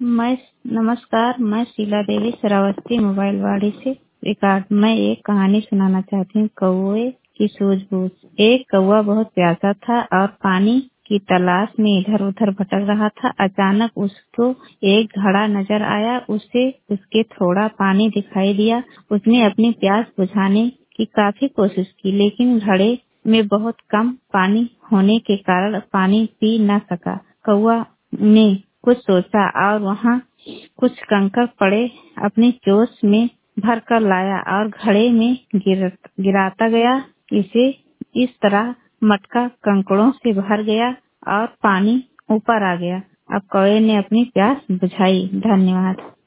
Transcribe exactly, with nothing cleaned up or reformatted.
मैं नमस्कार, मैं शीला देवी श्रावस्ती मोबाइल वाड़ी से रिकॉर्ड मैं एक कहानी सुनाना चाहती हूँ। कौवे की सूझबूझ। एक कौवा बहुत प्यासा था और पानी की तलाश में इधर उधर भटक रहा था। अचानक उसको एक घड़ा नजर आया। उसे उसके थोड़ा पानी दिखाई दिया। उसने अपनी प्यास बुझाने की काफी कोशिश की, लेकिन घड़े में बहुत कम पानी होने के कारण पानी पी न सका। कौवा ने कुछ सोचा और वहाँ कुछ कंकड़ पड़े अपनी चोंच में भर कर लाया और घड़े में गिर, गिराता गया। इसे इस तरह मटका कंकड़ों से भर गया और पानी ऊपर आ गया। अब कौवे ने अपनी प्यास बुझाई। धन्यवाद।